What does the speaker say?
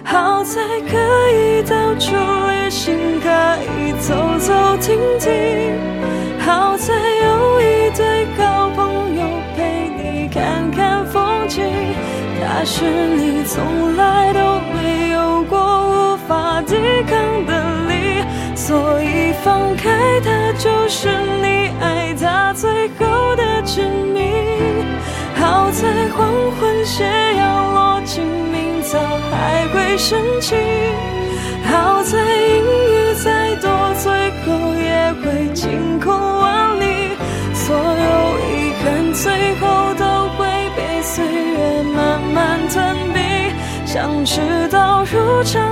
好在可以到处旅行，可以走走停停，好在有一对好朋友陪你看看风景。他是你从来都没有过无法抵抗的力，所以放开他就是你爱他最后的证明。好在黄昏斜阳落进明早还会深情，好在阴雨再多最后也会晴空万里。所有遗憾最后都会被岁月慢慢吞并，像迟到如常